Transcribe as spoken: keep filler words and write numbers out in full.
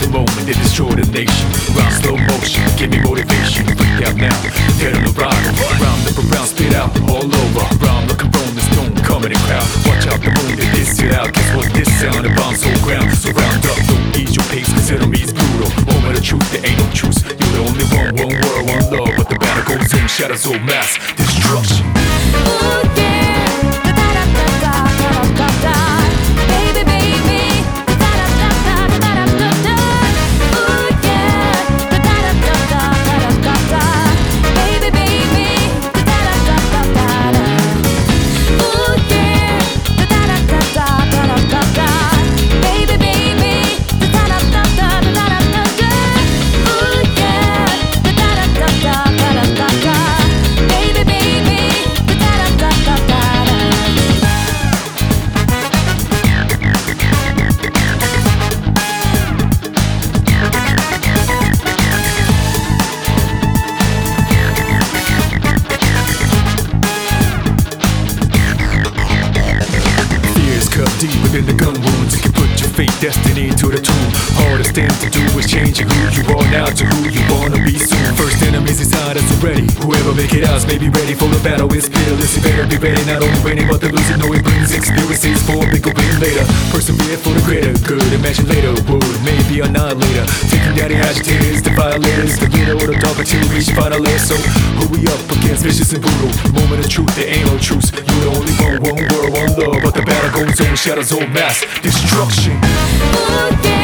moment to destroy the nation. Around slow motion, give me motivation. Freak out now, dead on arrival. Round up around, spit out all over. Round like a rolling stone, coming in crowd. Watch out the moon that diss it out. Guess what this sound, it bounce on ground. So round up, don't ease your pace, cause enemy's brutal. Moment of truth, there ain't no truce. You're the only one, one world, one love. But the battle goes on, shadows all mass destruction. Ooh, yeah. Baby, baby, da-da-da-da-da-da-da-da. Ooh, yeah. Da-da-da-da-da-da-da-da. Baby, baby, da-da-da-da-da-da. Ooh, yeah. Da-da-da-da-da-da-da-da. Baby, baby, da-da-da-da-da-da-da-da. Ooh, yeah. Da-da-da-da-da-da-da-da. Baby, baby, da-da-da-da-da-da. Deep within the gun wounds, you can put your fate, destiny into the tomb. Hardest thing to do is changing who you are now to who you wanna be soon. First enemies inside us already. Whoever make it out may be ready for the battle. It's fearless, you better be ready. Not only winning but the losing, no it brings experiences for a bigger win later. Persevere for the greater good. Imagine later would maybe annihilator. Taking down the agitators, the violators, the leader or the dog until we reach final layer. So who we up against, vicious and brutal. Moment of truth, there ain't no truce. You're the only one, one world, one love. But the battle goes on, shadows all mass destruction. Ooh, yeah.